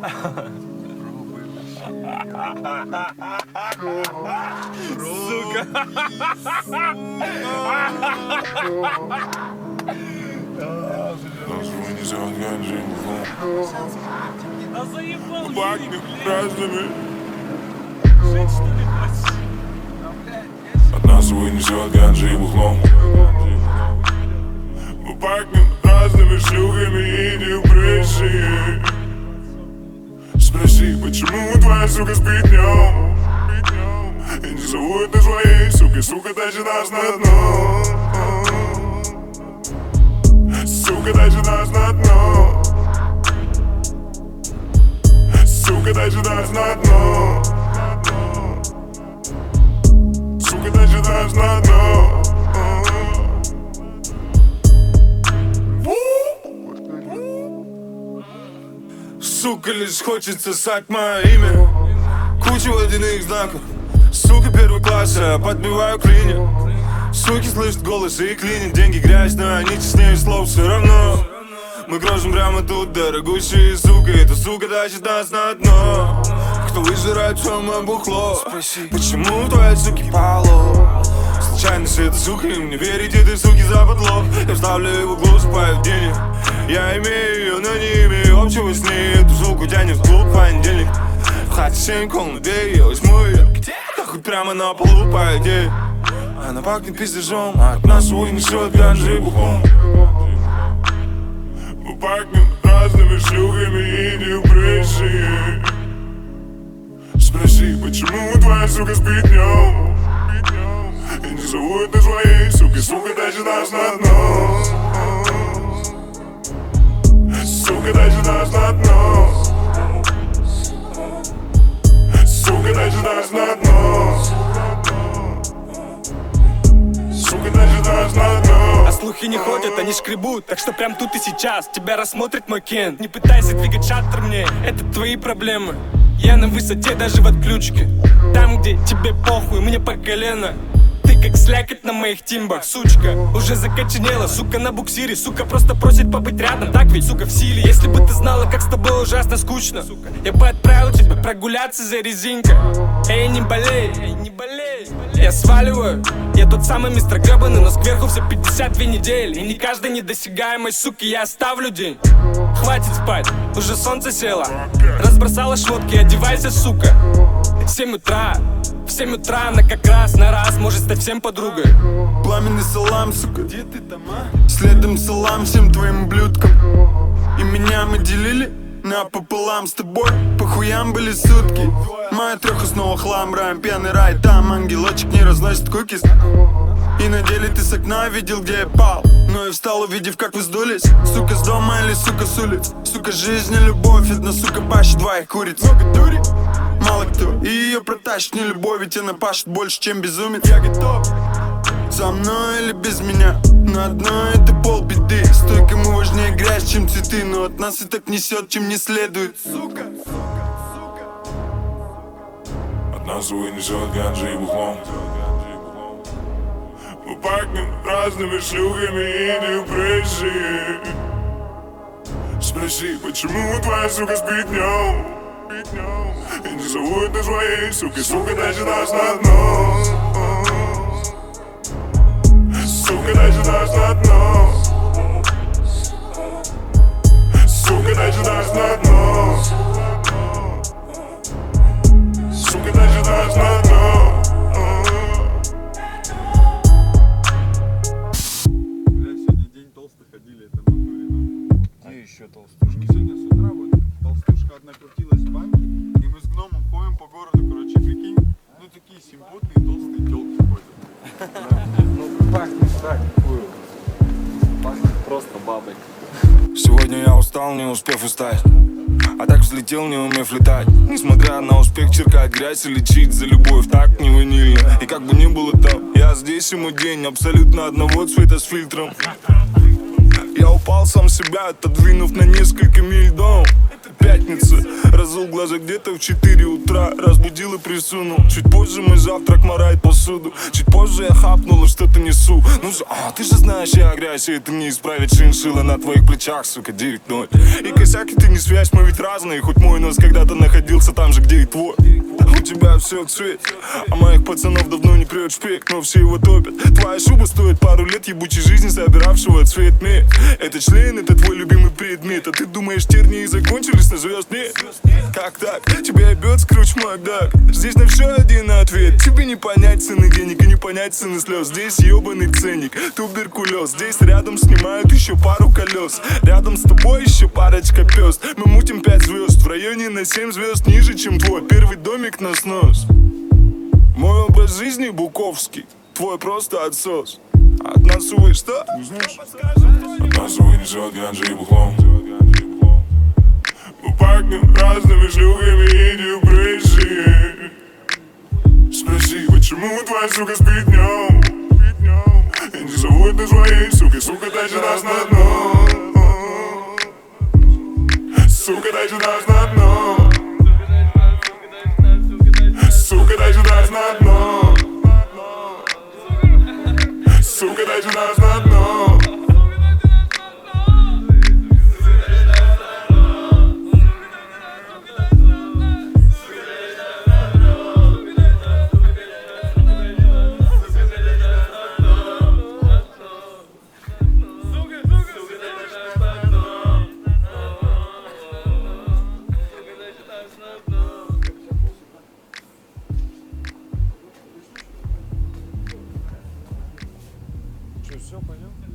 Сука. А заебал Пахнет разными. От нас вынесет ганджи бухлом. Мы пахнем разными шлюхами и депрессией. Спроси, почему твоя сука спит днем и не зовут на своей сукой. Сука тащит нас на дно. Сука тащит нас на дно. Сука тащит нас на дно. Сука тащит нас на дно. Сука, лишь хочется ссать мое имя. Куча водяных знаков. Сука, первый класс, я подбиваю клинья. Суки слышат голос и клинят. Деньги грязь, но они честнее слов все равно. Мы грожим прямо тут, дорогущие сука. Эта сука тащит нас на дно. Кто выжирает самое бухло? Спроси, почему твои суки поло? Случайность это сука, им не верите, ты суки западло. Я вставлю его в углу, спаю денег. Я имею ее, но не имею общего с ней. Эту суку тянет в клуб в понедельник. В хате 7 комнат, где я возьму ее? Да хоть прямо на полу, по идее. Она пахнет пиздежом, а от нас унесет ганджи бухлом. Мы пахнем разными шлюхами и депрессией. Спроси, почему твоя сука спит днем и не зовут на своей сукой. Сука тащит нас на дно. Сука тащит нас на дно. Сука тащит нас на дно. Сука тащит нас на дно. А слухи не ходят, они шкребут. Так что прям тут и сейчас тебя рассмотрит мой Кен. Не пытайся двигать шаттер мне, это твои проблемы. Я на высоте даже в отключке. Там, где тебе похуй, мне по колено. Ты как слякоть на моих тимбах, сучка. Уже закоченела, сука, на буксире. Сука просто просит побыть рядом, так ведь, сука, в силе. Если бы ты знала, как с тобой ужасно скучно, сука, я бы отправил тебя прогуляться за резинкой. Эй, не болей, эй, не болей. Я сваливаю, я тот самый мистер гребаный, но сверху все 52 недели. И не каждой недосягаемой, суки, я оставлю день. Хватит спать, уже солнце село. Разбросала шмотки, одевайся, сука. В 7 утра, в 7 утра она как раз на раз может стать всем подругой. Пламенный салам, сука, где ты там, а? Следом салам всем твоим блюдкам. И меня мы делили напополам с тобой. По хуям были сутки. Моя трёха снова хлам, раем пьяный рай. Там ангелочек не разносит кукис. И на деле ты с окна видел, где я пал. Но я встал, увидев, как вы сдулись. Сука с дома или сука с улиц. Сука, жизнь и любовь, одна сука пащит двоих куриц. Много дури, мало кто, и ее протащит не любовь. Ведь она пашет больше, чем безумец. Я готов, со мной или без меня. На одно это полбеды. Стойка ему важнее грязь, чем цветы. Но от нас и так несет, чем не следует. Сука, от нас вынесет ганджи бухлом. Мы пахнем разными шлюхами и депрессией. Спроси, почему твоя сука спит днем и не зовут на своей сукой. Сука тащит нас на дно. Сука тащит нас на дно. Сука тащит нас на дно. Сука тащит нас на дно. Еще толстушки. Сегодня с утра вот толстушка одна крутилась в банке, и мы с гномом ходим по городу, короче, прикинь, ну такие симпотные толстые телки ходят. Ну пахнет так, пахнет просто бабой. Сегодня я устал, не успев устать, а так взлетел, не умев летать. Несмотря на успех, черкать грязь и лечить за любовь так не ванильно. И как бы ни было там, я здесь ему день абсолютно одного цвета с фильтром. Я упал сам себя, отодвинув на несколько миль дом. Пятница, разул глаза где-то в 4 утра. Разбудил и присунул. Чуть позже мой завтрак морает посуду. Чуть позже я хапнул и что-то несу. Ну же, ты же знаешь, я грязь, и это мне исправить шиншилла на твоих плечах, сука, 9-0. И косяк, и ты не связь, мы ведь разные. Хоть мой нос когда-то находился там же, где и твой. У тебя все цвет, а моих пацанов давно не крёт шпик, но все его топят. Твоя шуба стоит пару лет ебучей жизни, собиравшего цвет медь. Это член, это твой любимый предмет. А ты думаешь, тернии закончились, на звезд нет? Как так? Тебя ебет скруч Макдак. Здесь на все один ответ. Тебе не понять цены денег и не понять цены слез. Здесь ебаный ценник, туберкулез. Здесь рядом снимают еще пару колес. Рядом с тобой еще парочка пёс. Мы мутим 5 звезд, в районе на 7 звезд ниже, чем твой первый домик на снос. Мой образ жизни буковский, твой просто отсос. От нас, увы, что? Не знаешь? От нас, увы, несет ганджей и бухлом. Мы пахнем разными шлюхами и депрессией. Спроси, почему твоя сука спит днем? И не зовут на своей суки, сука, тащит нас на дно. Сука, тащит нас на дно. Сука, тащит нас на дно. Сука, тащит нас на дно. Что, все, пойдем?